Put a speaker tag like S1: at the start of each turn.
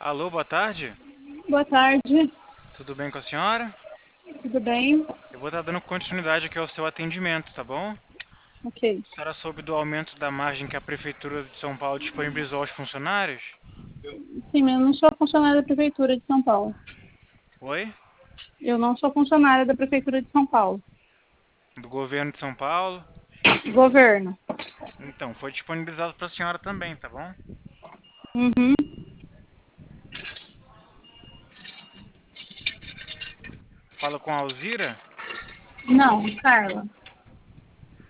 S1: Alô, boa tarde.
S2: Boa tarde,
S1: Tudo bem com a senhora?
S2: tudo bem?
S1: Eu vou estar dando continuidade aqui ao seu atendimento, tá bom?
S2: Ok.
S1: A senhora soube do aumento da margem que a Prefeitura de São Paulo disponibilizou aos funcionários?
S2: Sim, mas eu não sou funcionária da Prefeitura de São Paulo.
S1: Oi?
S2: Eu não sou funcionária da Prefeitura de São Paulo.
S1: Do governo de São Paulo?
S2: Governo.
S1: Então, foi disponibilizado para a senhora também, tá bom?
S2: Uhum.
S1: Fala com a Alzira?
S2: Não, Carla.